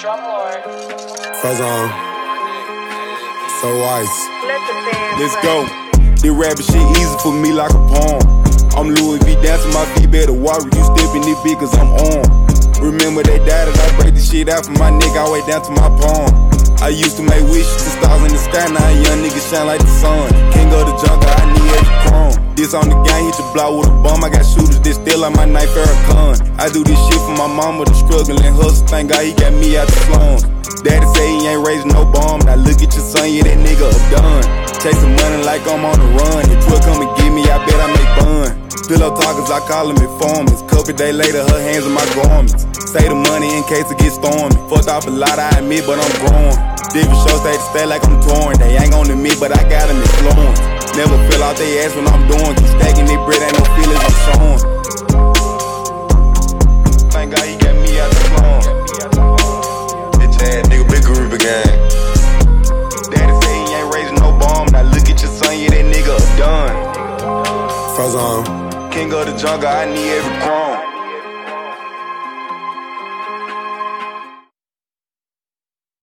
Fazon, so ice. Let's go. This rapping shit easy for me like a poem. I'm Louis V dancing my feet, better walk with you stepping this big cause I'm on. Remember they died as I break the shit out from my neck all the way down to my palm. I used to make wishes to stars in the sky, now a young nigga shine like the sun. King of the jungle, I need every chrome. This on the gang, hit your block with a bum. I got shooters that still like my knife Farrakhan. I do this shit for my mama, the struggling hustle. Thank God he got me out the slums. Daddy say he ain't raising no bomb. Now look at your son, yeah, that nigga a done. Chasing money like I'm on the run. If 12 come and get me, I bet I make fun. Pillow talkers, I call them informants. Couple days later, her hands in my garments. Save the money in case it gets stormy. Fucked off a lot, I admit, but I'm growing. Different shows, they stay like I'm touring. They ain't gon' admit, but I got them influence. Never fill out they ass when I'm doing. Keep stacking they bread, ain't no feelings I'm showing. Thank God he got me out the slum. Bitch ass nigga, big group gang. Daddy say he ain't raising no bomb. Now look at your son, yeah, that nigga done. Fazon, King of the jungle, I need every chrome.